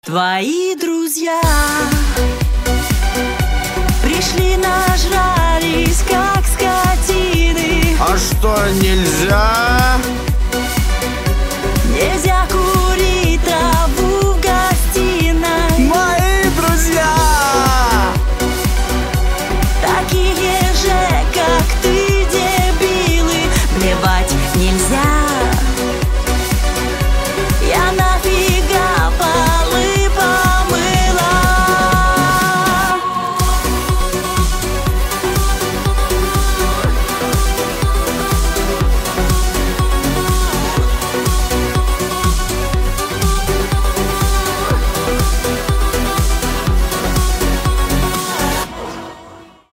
Твои друзья пришли, нажрались, как скотины. А что, нельзя?